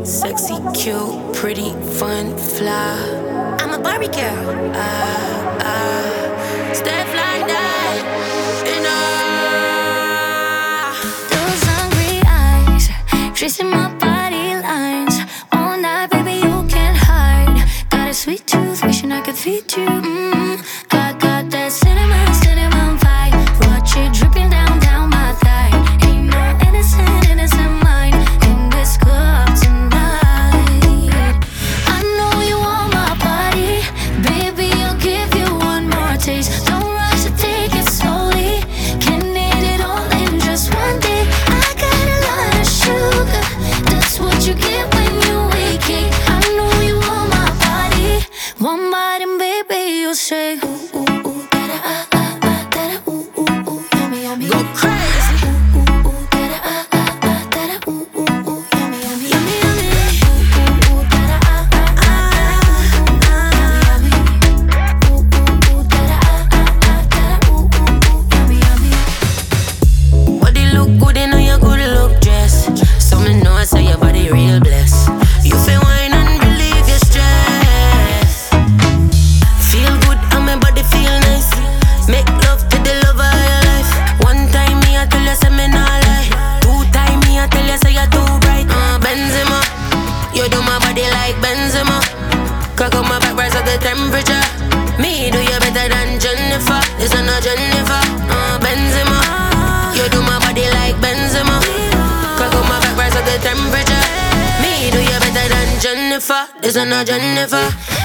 Sexy, cute, pretty, fun, fly. I'm a Barbie girl. Step like that. Those hungry eyes, tracing my body lines. All night, baby, you can't hide. Got a sweet tooth, wishing I could feed you. Got that cinnamon vibe. Watch it dripping down my thigh. Ain't no innocent mind in this club tonight. I know you want my body, baby, I'll give you one more taste. Don't rush to take it slowly, can eat it all in just one day. I got a lot of sugar, that's what you get when you wake it. I know you want my body, one bite and baby, you'll say ooh, ooh, ooh, da-da, da-da, ooh, ooh, ooh, yummy, yummy. Go crazy. Ooh, ooh, ooh, da-da, da-da, ooh, ooh, ooh, yummy, yummy, yummy, yummy. Ooh, ooh, ooh, da-da, yummy, yummy. Ooh, ooh, ooh, da-da, ooh, ooh, ooh, yummy, yummy. Body look good in your good look dress. So me know I say your body real blessed. You feel wine and relieve your stress. Feel good and my body feel nice. Make love to the lover of your life. One time me I tell you say me nah lie. Two time me I tell you say you're too bright. Benzema, you do my body like Benzema. Cock up my back, rise up the temperature. Me do you better than Jennifer. This is not Jennifer. Benzema, you do my body like Benzema. Cock up my back, rise up the temperature. Me do you better than Jennifer. This is not Jennifer.